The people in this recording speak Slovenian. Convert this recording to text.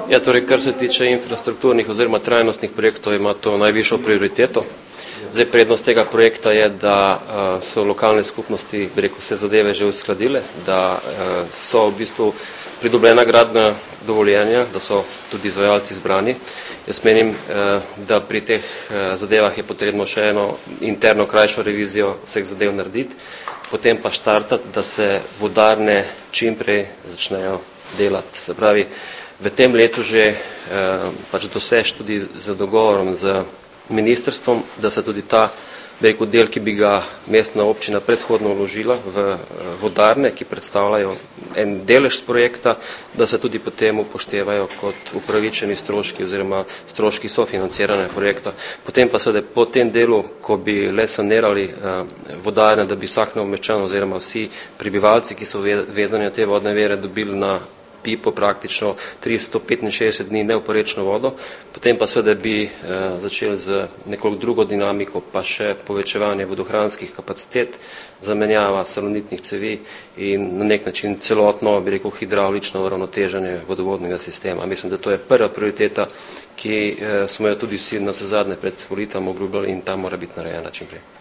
Ja, torej, kar se tiče infrastrukturnih oziroma trajnostnih projektov, ima to najvišjo prioriteto. Zdaj, prednost tega projekta je, da so lokalne skupnosti, bi rekel, vse zadeve že uskladile, da so v bistvu pridobljena gradbena dovoljenja, da so tudi izvajalci zbrani. Jaz menim, da pri teh zadevah je potrebno še eno interno krajšo revizijo vseh zadev narediti, potem pa štartati, da se vodarne čim prej začnejo delati. Se pravi, v tem letu že pač dosež tudi z dogovorom z ministrstvom, da se tudi ta, bi rekel, del, ki bi ga mestna občina predhodno vložila v vodarne, ki predstavljajo en delež projekta, da se tudi potem upoštevajo kot upravičeni stroški oziroma stroški sofinanciranja projekta. Potem pa seveda po tem delu, ko bi le sanirali vodarne, da bi vsak novomeščan oziroma vsi prebivalci, ki so vezani na te vodne vire, dobili na pipo praktično 365 dni neoporečno vodo, potem pa seveda bi začeli z nekoliko drugo dinamiko, pa še povečevanje vodohranskih kapacitet, zamenjava salonitnih cevi in na nek način celotno, bi rekel, hidravlično uravnoteženje vodovodnega sistema. Mislim, da to je prva prioriteta, ki smo jo tudi vsi navsezadnje pred volitvami obljubljali in ta mora biti narejena čim prej.